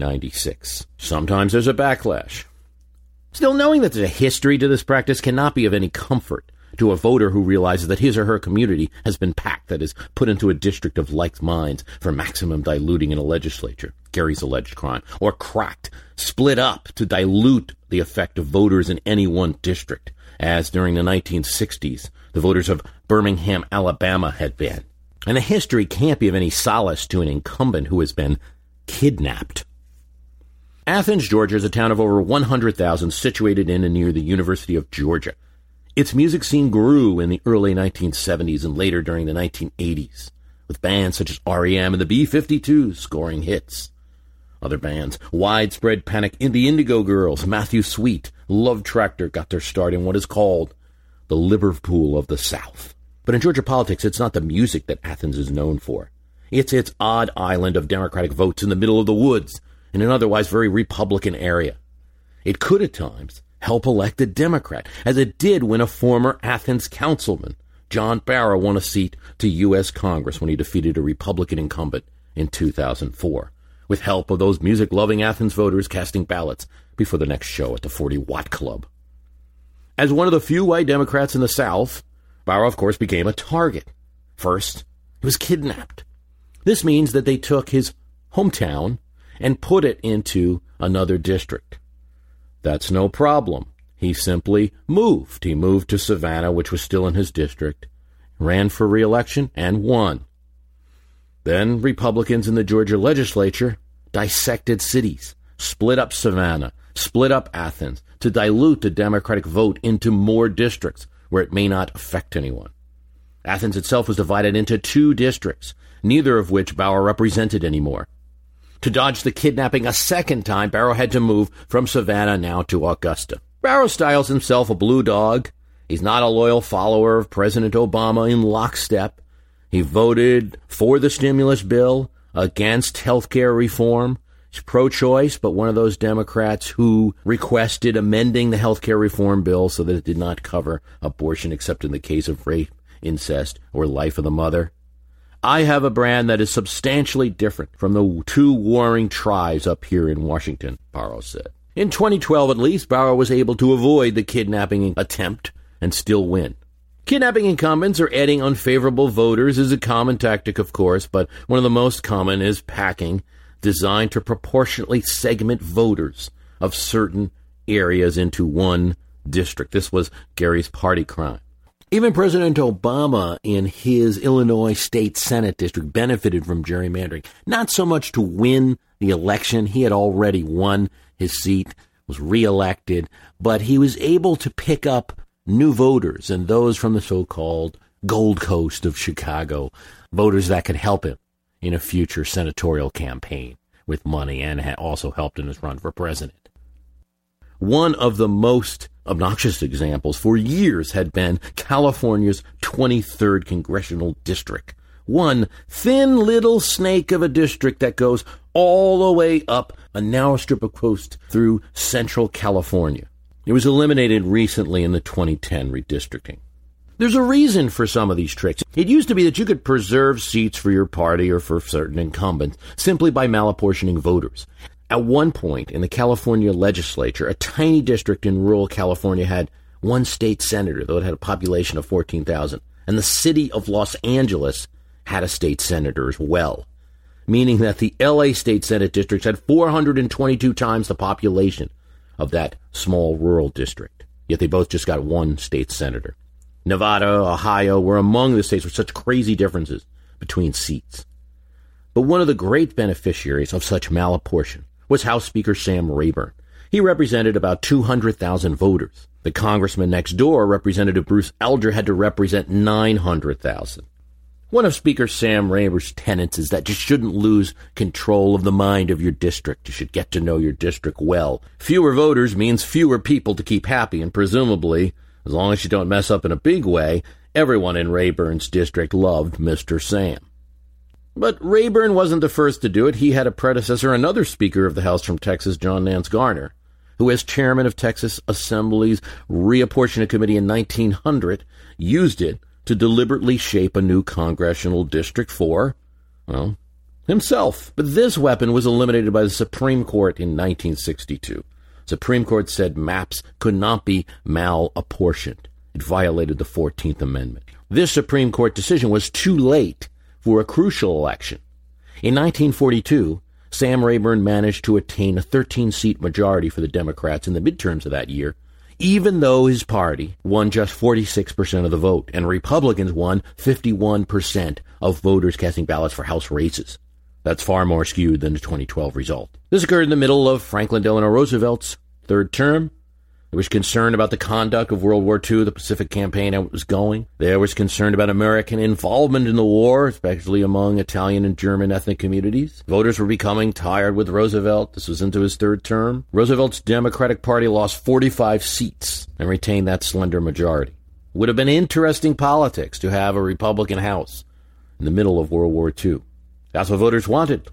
1896. Sometimes there's a backlash. Still, knowing that there's a history to this practice cannot be of any comfort to a voter who realizes that his or her community has been packed, that is, put into a district of like minds for maximum diluting in a legislature, Gary's alleged crime, or cracked, split up to dilute the effect of voters in any one district, as during the 1960s, the voters of Birmingham, Alabama had been. And the history can't be of any solace to an incumbent who has been kidnapped. Athens, Georgia is a town of over 100,000 situated in and near the University of Georgia. Its music scene grew in the early 1970s and later during the 1980s, with bands such as R.E.M. and the B-52s scoring hits. Other bands, Widespread Panic, the Indigo Girls, Matthew Sweet, Love Tractor got their start in what is called the Liverpool of the South. But in Georgia politics, it's not the music that Athens is known for. It's its odd island of Democratic votes in the middle of the woods, in an otherwise very Republican area. It could at times help elect a Democrat, as it did when a former Athens councilman, John Barrow, won a seat to U.S. Congress when he defeated a Republican incumbent in 2004, with help of those music-loving Athens voters casting ballots before the next show at the 40 Watt Club. As one of the few white Democrats in the South, Barrow, of course, became a target. First, he was kidnapped. This means that they took his hometown and put it into another district. That's no problem. He simply moved. He moved to Savannah, which was still in his district, ran for re-election, and won. Then Republicans in the Georgia legislature dissected cities, split up Savannah, split up Athens, to dilute the Democratic vote into more districts where it may not affect anyone. Athens itself was divided into 2 districts, neither of which Barrow represented anymore. To dodge the kidnapping a second time, Barrow had to move from Savannah now to Augusta. Barrow styles himself a blue dog. He's not a loyal follower of President Obama in lockstep. He voted for the stimulus bill, against health care reform. He's pro-choice, but one of those Democrats who requested amending the health care reform bill so that it did not cover abortion except in the case of rape, incest, or life of the mother. I have a brand that is substantially different from the 2 warring tribes up here in Washington, Barrow said. In 2012, at least, Barrow was able to avoid the kidnapping attempt and still win. Kidnapping incumbents or adding unfavorable voters is a common tactic, of course, but one of the most common is packing, designed to proportionately segment voters of certain areas into one district. This was Gary's party crime. Even President Obama in his Illinois State Senate district benefited from gerrymandering. Not so much to win the election. He had already won his seat, was reelected, but he was able to pick up new voters and those from the so-called Gold Coast of Chicago, voters that could help him in a future senatorial campaign with money and also helped in his run for president. One of the most obnoxious examples for years had been California's 23rd Congressional District. One thin little snake of a district that goes all the way up a narrow strip of coast through central California. It was eliminated recently in the 2010 redistricting. There's a reason for some of these tricks. It used to be that you could preserve seats for your party or for certain incumbents simply by malapportioning voters. At one point in the California legislature, a tiny district in rural California had one state senator, though it had a population of 14,000. And the city of Los Angeles had a state senator as well, meaning that the LA State Senate districts had 422 times the population of that small rural district. Yet they both just got one state senator. Nevada, Ohio were among the states with such crazy differences between seats. But one of the great beneficiaries of such malapportion was House Speaker Sam Rayburn. He represented about 200,000 voters. The congressman next door, Representative Bruce Elder, had to represent 900,000. One of Speaker Sam Rayburn's tenets is that you shouldn't lose control of the mind of your district. You should get to know your district well. Fewer voters means fewer people to keep happy, and presumably, as long as you don't mess up in a big way, everyone in Rayburn's district loved Mr. Sam. But Rayburn wasn't the first to do it. He had a predecessor, another Speaker of the House from Texas, John Nance Garner, who as chairman of Texas Assembly's Reapportionment Committee in 1900, used it to deliberately shape a new congressional district for, well, himself. But this weapon was eliminated by the Supreme Court in 1962. Supreme Court said maps could not be malapportioned. It violated the 14th Amendment. This Supreme Court decision was too late for a crucial election. In 1942, Sam Rayburn managed to attain a 13-seat majority for the Democrats in the midterms of that year, even though his party won just 46% of the vote, and Republicans won 51% of voters casting ballots for House races. That's far more skewed than the 2012 result. This occurred in the middle of Franklin Delano Roosevelt's third term. There was concern about the conduct of World War II, the Pacific Campaign, how it was going. There was concern about American involvement in the war, especially among Italian and German ethnic communities. Voters were becoming tired with Roosevelt. This was into his third term. Roosevelt's Democratic Party lost 45 seats and retained that slender majority. It would have been interesting politics to have a Republican House in the middle of World War II. That's what voters wanted.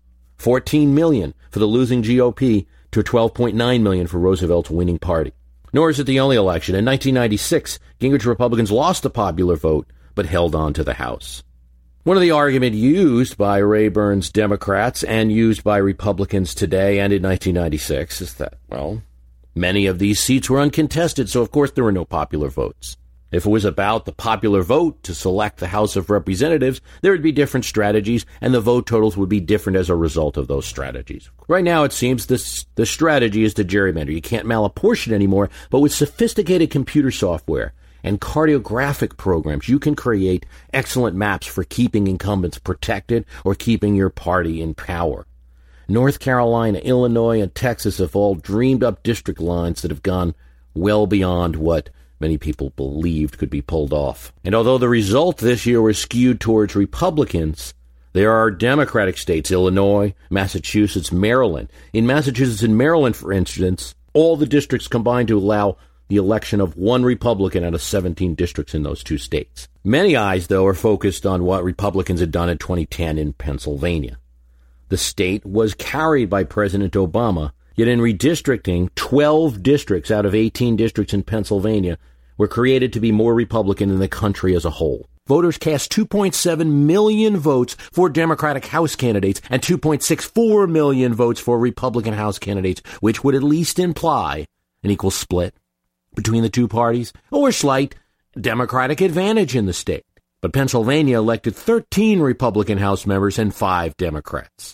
14 million for the losing GOP to 12.9 million for Roosevelt's winning party. Nor is it the only election. In 1996, Gingrich Republicans lost the popular vote, but held on to the House. One of the arguments used by Rayburn's Democrats and used by Republicans today and in 1996 is that, well, many of these seats were uncontested, so of course there were no popular votes. If it was about the popular vote to select the House of Representatives, there would be different strategies, and the vote totals would be different as a result of those strategies. Right now, it seems the strategy is to gerrymander. You can't malapportion anymore, but with sophisticated computer software and cartographic programs, you can create excellent maps for keeping incumbents protected or keeping your party in power. North Carolina, Illinois, and Texas have all dreamed up district lines that have gone well beyond what many people believed could be pulled off. And although the result this year was skewed towards Republicans, there are Democratic states, Illinois, Massachusetts, Maryland. In Massachusetts and Maryland, for instance, all the districts combined to allow the election of one Republican out of 17 districts in those two states. Many eyes, though, are focused on what Republicans had done in 2010 in Pennsylvania. The state was carried by President Obama, yet in redistricting, 12 districts out of 18 districts in Pennsylvania were created to be more Republican than the country as a whole. Voters cast 2.7 million votes for Democratic House candidates and 2.64 million votes for Republican House candidates, which would at least imply an equal split between the two parties or slight Democratic advantage in the state. But Pennsylvania elected 13 Republican House members and 5 Democrats.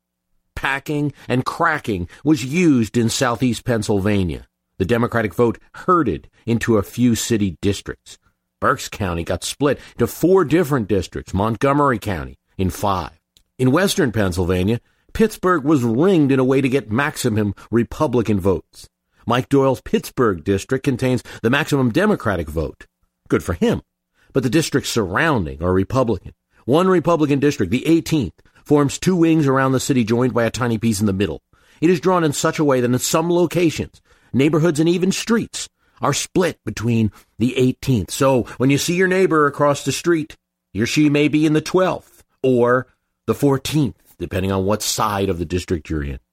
Packing and cracking was used in southeast Pennsylvania. The Democratic vote herded into a few city districts. Berks County got split into 4 different districts, Montgomery County in 5. In western Pennsylvania, Pittsburgh was ringed in a way to get maximum Republican votes. Mike Doyle's Pittsburgh district contains the maximum Democratic vote. Good for him. But the districts surrounding are Republican. One Republican district, the 18th, forms 2 wings around the city joined by a tiny piece in the middle. It is drawn in such a way that in some locations, neighborhoods and even streets are split between the 18th. So when you see your neighbor across the street, he or she may be in the 12th or the 14th, depending on what side of the district you're in.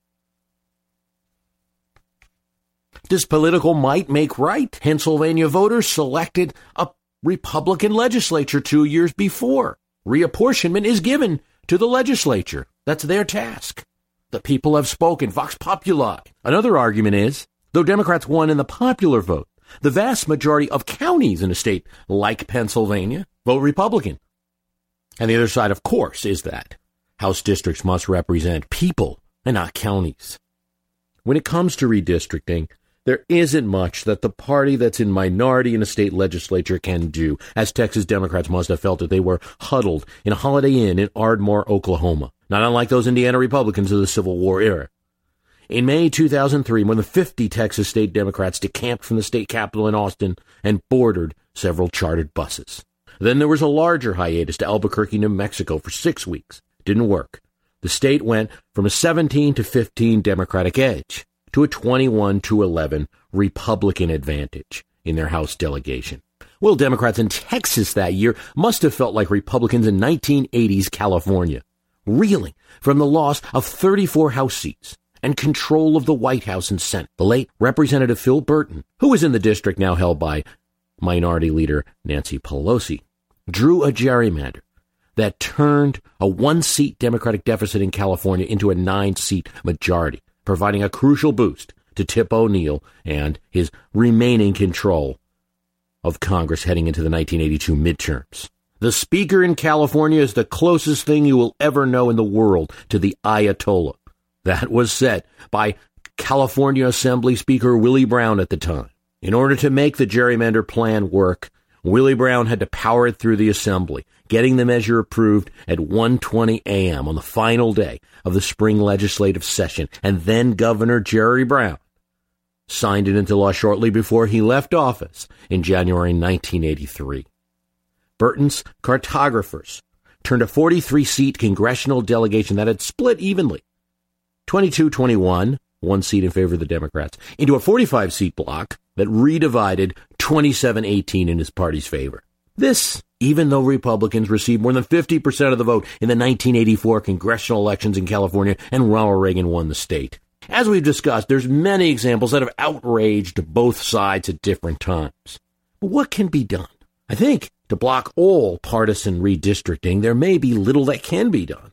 Does political might make right? Pennsylvania voters selected a Republican legislature 2 years before. Reapportionment is given to the legislature. That's their task. The people have spoken. Vox populi. Another argument is, though Democrats won in the popular vote, the vast majority of counties in a state like Pennsylvania vote Republican. And the other side, of course, is that House districts must represent people and not counties. When it comes to redistricting, there isn't much that the party that's in minority in a state legislature can do, as Texas Democrats must have felt that they were huddled in a Holiday Inn in Ardmore, Oklahoma, not unlike those Indiana Republicans of the Civil War era. In May 2003, more than 50 Texas state Democrats decamped from the state capitol in Austin and boarded several chartered buses. Then there was a larger hiatus to Albuquerque, New Mexico for 6 weeks. Didn't work. The state went from a 17 to 15 Democratic edge to a 21-11 Republican advantage in their House delegation. Well, Democrats in Texas that year must have felt like Republicans in 1980s California, reeling from the loss of 34 House seats and control of the White House and Senate. The late Representative Phil Burton, who was in the district now held by Minority Leader Nancy Pelosi, drew a gerrymander that turned a 1-seat Democratic deficit in California into a 9-seat majority, providing a crucial boost to Tip O'Neill and his remaining control of Congress heading into the 1982 midterms. The Speaker in California is the closest thing you will ever know in the world to the Ayatollah. That was said by California Assembly Speaker Willie Brown at the time. In order to make the gerrymander plan work, Willie Brown had to power it through the Assembly, getting the measure approved at 1:20 a.m. on the final day of the spring legislative session, and then Governor Jerry Brown signed it into law shortly before he left office in January 1983. Burton's cartographers turned a 43-seat congressional delegation that had split evenly, 22-21, 1 seat in favor of the Democrats, into a 45-seat block that redivided 27-18 in his party's favor. This, even though Republicans received more than 50% of the vote in the 1984 congressional elections in California and Ronald Reagan won the state. As we've discussed, there's many examples that have outraged both sides at different times. But what can be done? I think to block all partisan redistricting, there may be little that can be done.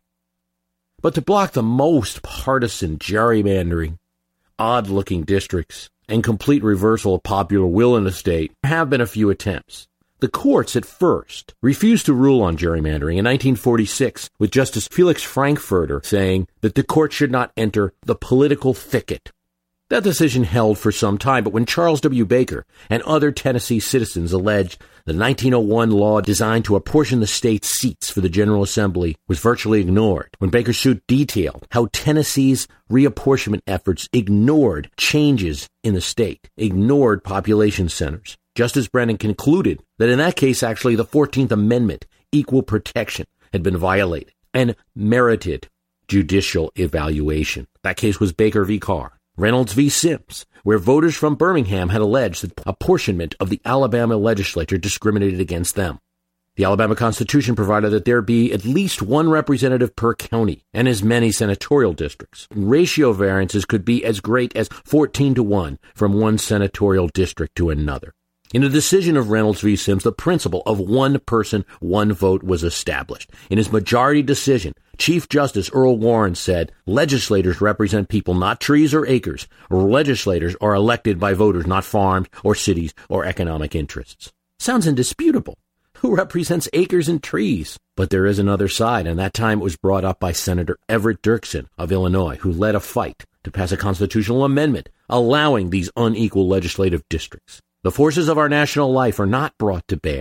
But to block the most partisan gerrymandering, odd-looking districts, and complete reversal of popular will in a state, there have been a few attempts. The courts at first refused to rule on gerrymandering in 1946, with Justice Felix Frankfurter saying that the court should not enter the political thicket. That decision held for some time, but when Charles W. Baker and other Tennessee citizens alleged the 1901 law designed to apportion the state's seats for the General Assembly was virtually ignored, when Baker's suit detailed how Tennessee's reapportionment efforts ignored changes in the state, ignored population centers, Justice Brennan concluded that in that case, actually, the 14th Amendment, equal protection, had been violated and merited judicial evaluation. That case was Baker v. Carr. Reynolds v. Sims, where voters from Birmingham had alleged that apportionment of the Alabama legislature discriminated against them. The Alabama Constitution provided that there be at least one representative per county and as many senatorial districts. Ratio variances could be as great as 14-1 from one senatorial district to another. In a decision of Reynolds v. Sims, the principle of one person, one vote was established. In his majority decision, Chief Justice Earl Warren said, legislators represent people, not trees or acres. Legislators are elected by voters, not farms or cities or economic interests. Sounds indisputable. Who represents acres and trees? But there is another side, and that time it was brought up by Senator Everett Dirksen of Illinois, who led a fight to pass a constitutional amendment allowing these unequal legislative districts. The forces of our national life are not brought to bear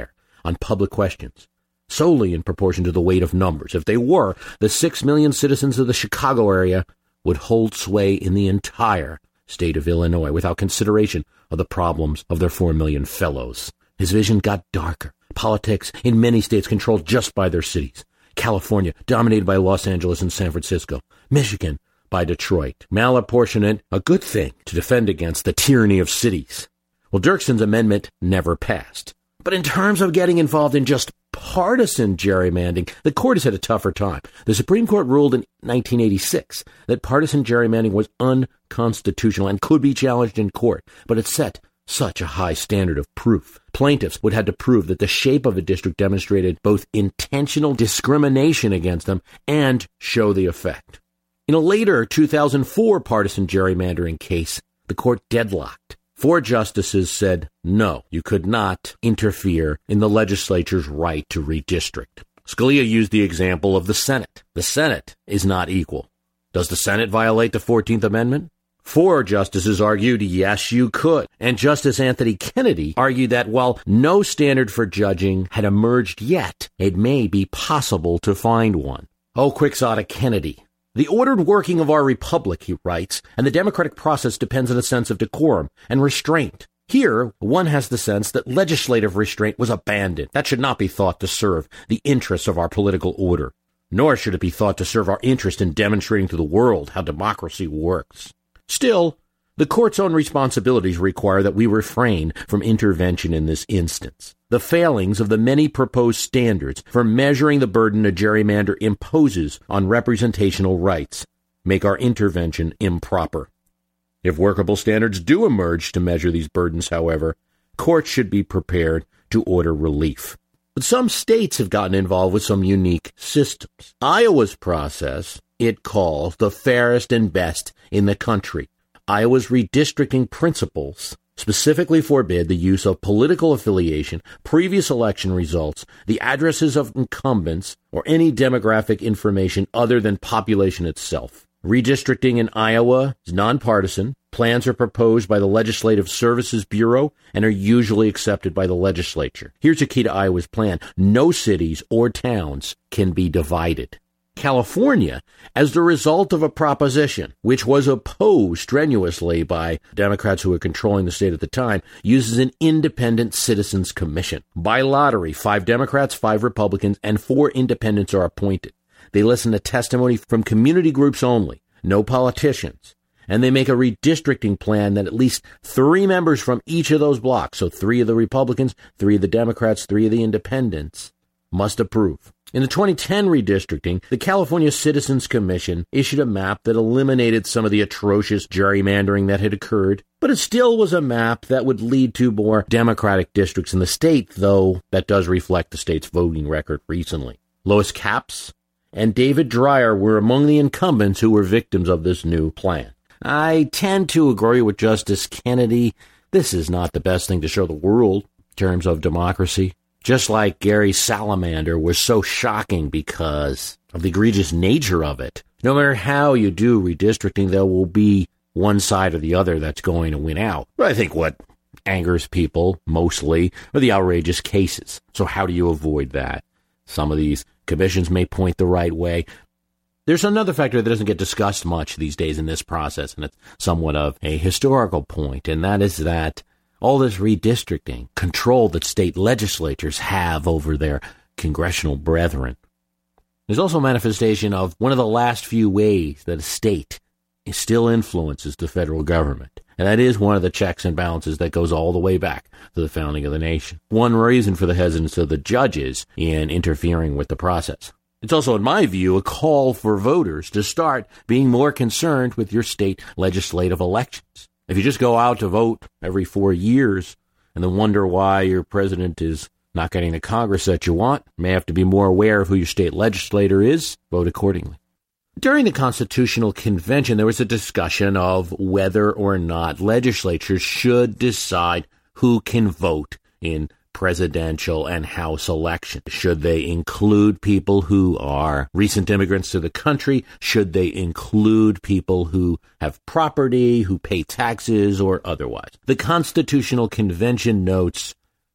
on public questions, solely in proportion to the weight of numbers. If they were, the 6 million citizens of the Chicago area would hold sway in the entire state of Illinois without consideration of the problems of their 4 million fellows. His vision got darker. Politics in many states controlled just by their cities. California dominated by Los Angeles and San Francisco. Michigan by Detroit. Malapportionment, a good thing to defend against the tyranny of cities. Well, Dirksen's amendment never passed. But in terms of getting involved in just partisan gerrymandering, the court has had a tougher time. The Supreme Court ruled in 1986 that partisan gerrymandering was unconstitutional and could be challenged in court, but it set such a high standard of proof. Plaintiffs would have to prove that the shape of a district demonstrated both intentional discrimination against them and show the effect. In a later 2004 partisan gerrymandering case, the court deadlocked. 4 justices said, no, you could not interfere in the legislature's right to redistrict. Scalia used the example of the Senate. The Senate is not equal. Does the Senate violate the 14th Amendment? 4 justices argued, yes, you could. And Justice Anthony Kennedy argued that while no standard for judging had emerged yet, it may be possible to find one. Oh, quixotic Kennedy. The ordered working of our republic, he writes, and the democratic process depends on a sense of decorum and restraint. Here, one has the sense that legislative restraint was abandoned. That should not be thought to serve the interests of our political order, nor should it be thought to serve our interest in demonstrating to the world how democracy works. Still, the court's own responsibilities require that we refrain from intervention in this instance. The failings of the many proposed standards for measuring the burden a gerrymander imposes on representational rights make our intervention improper. If workable standards do emerge to measure these burdens, however, courts should be prepared to order relief. But some states have gotten involved with some unique systems. Iowa's process it calls the fairest and best in the country. Iowa's redistricting principles specifically forbid the use of political affiliation, previous election results, the addresses of incumbents, or any demographic information other than population itself. Redistricting in Iowa is nonpartisan. Plans are proposed by the Legislative Services Bureau and are usually accepted by the legislature. Here's a key to Iowa's plan. No cities or towns can be divided. California, as the result of a proposition which was opposed strenuously by Democrats who were controlling the state at the time, uses an independent citizens commission. By lottery, 5 Democrats, 5 Republicans, and 4 independents are appointed. They listen to testimony from community groups only, no politicians, and they make a redistricting plan that at least 3 members from each of those blocks, so 3 of the Republicans, 3 of the Democrats, 3 of the independents, must approve. In the 2010 redistricting, the California Citizens Commission issued a map that eliminated some of the atrocious gerrymandering that had occurred, but it still was a map that would lead to more Democratic districts in the state, though that does reflect the state's voting record recently. Lois Capps and David Dreyer were among the incumbents who were victims of this new plan. I tend to agree with Justice Kennedy. This is not the best thing to show the world in terms of democracy. Just like Gary Salamander was so shocking because of the egregious nature of it. No matter how you do redistricting, there will be one side or the other that's going to win out. But I think what angers people mostly are the outrageous cases. So how do you avoid that? Some of these commissions may point the right way. There's another factor that doesn't get discussed much these days in this process, and it's somewhat of a historical point, and that is that all this redistricting control that state legislatures have over their congressional brethren. There's also a manifestation of one of the last few ways that a state still influences the federal government. And that is one of the checks and balances that goes all the way back to the founding of the nation. One reason for the hesitance of the judges in interfering with the process. It's also, in my view, a call for voters to start being more concerned with your state legislative elections. If you just go out to vote every 4 years and then wonder why your president is not getting the Congress that you want, you may have to be more aware of who your state legislator is, vote accordingly. During the Constitutional Convention, there was a discussion of whether or not legislatures should decide who can vote in presidential and House elections. Should they include people who are recent immigrants to the country? Should they include people who have property, who pay taxes, or otherwise? The Constitutional Convention notes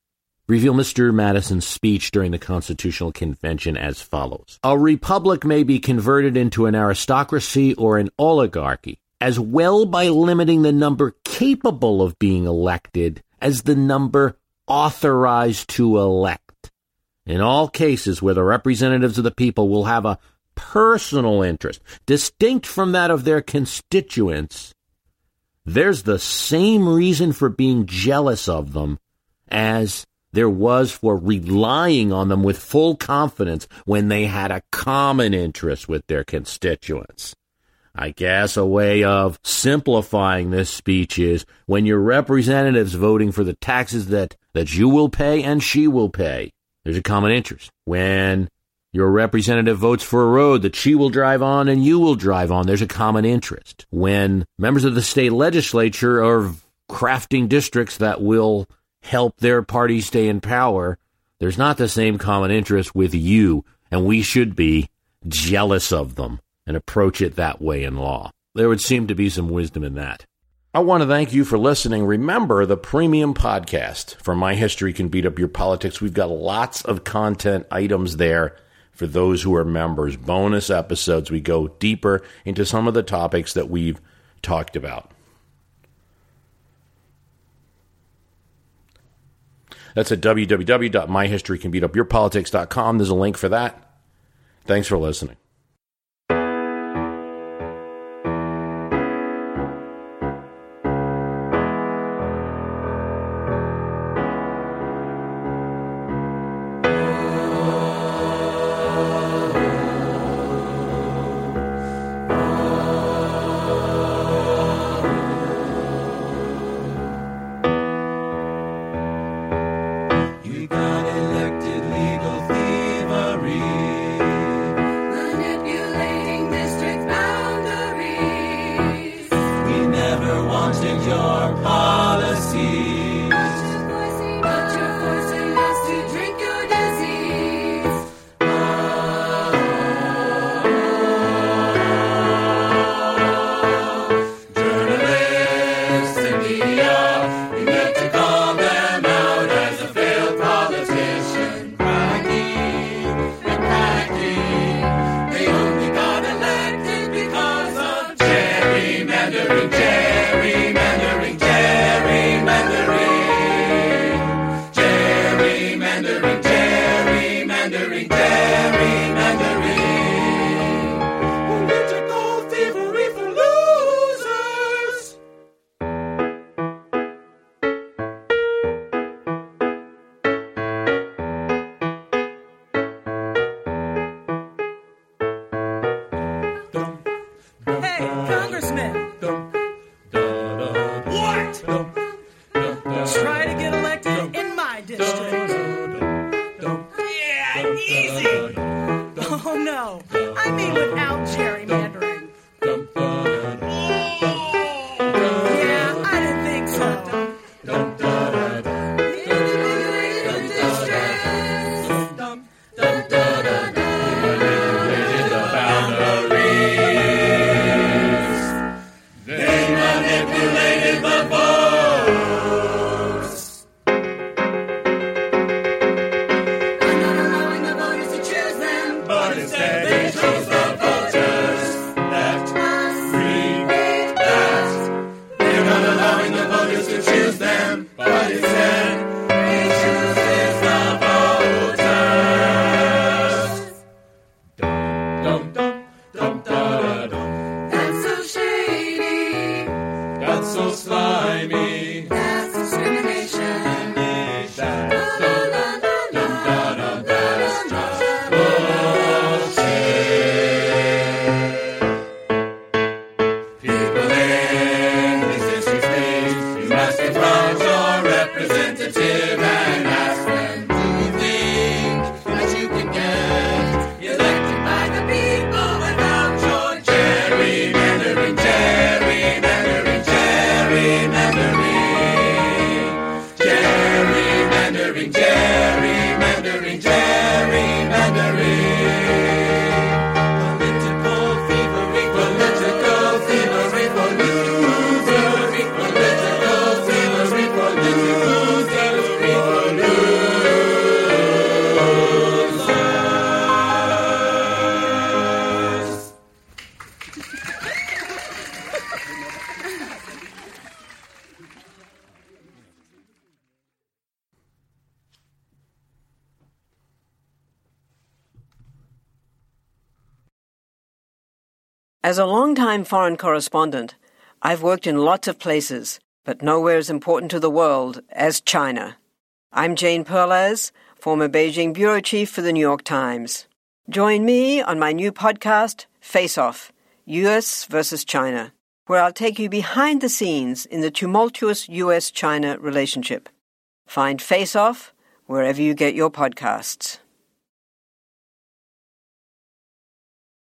reveal Mr. Madison's speech during the Constitutional Convention as follows. A republic may be converted into an aristocracy or an oligarchy, as well by limiting the number capable of being elected as the number authorized to elect. In all cases where the representatives of the people will have a personal interest, distinct from that of their constituents, there's the same reason for being jealous of them as there was for relying on them with full confidence when they had a common interest with their constituents. I guess a way of simplifying this speech is when your representative's voting for the taxes that you will pay and she will pay, there's a common interest. When your representative votes for a road that she will drive on and you will drive on, there's a common interest. When members of the state legislature are crafting districts that will help their party stay in power, there's not the same common interest with you, and we should be jealous of them and approach it that way in law. There would seem to be some wisdom in that. I want to thank you for listening. Remember the premium podcast for My History Can Beat Up Your Politics. We've got lots of content items there for those who are members. Bonus episodes. We go deeper into some of the topics that we've talked about. That's at www.myhistorycanbeatupyourpolitics.com. There's a link for that. Thanks for listening. Political thievery, political thievery, As a longtime foreign correspondent, I've worked in lots of places, but nowhere as important to the world as China. I'm Jane Perlez, former Beijing bureau chief for the New York Times. Join me on my new podcast, Face Off, U.S. versus China, where I'll take you behind the scenes in the tumultuous U.S.-China relationship. Find Face Off wherever you get your podcasts.